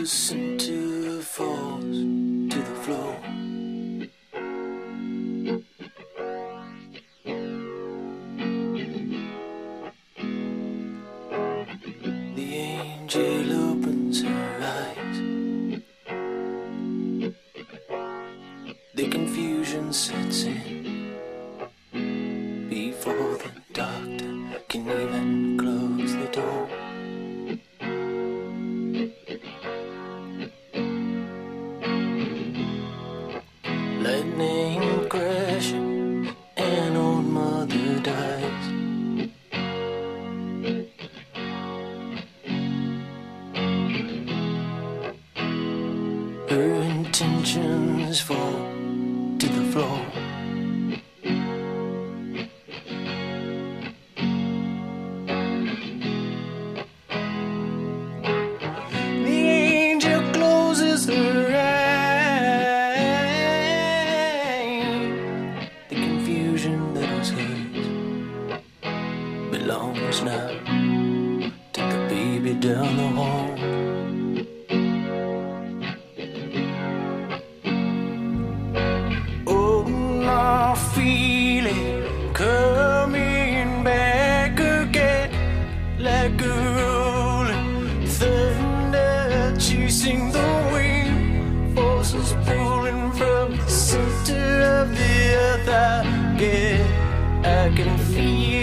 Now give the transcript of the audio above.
the center falls to the floor. The angel opens her eyes. The confusion sets in before the doctor can even close the door. Lightning crashes and old mother dies. Her intentions fall to the floor. The angel closes her eyes. The confusion that was hers belongs now to the baby down the hall. Feeling coming back again, like a rolling thunder chasing the wind, forces pulling from the center of the earth. I can feel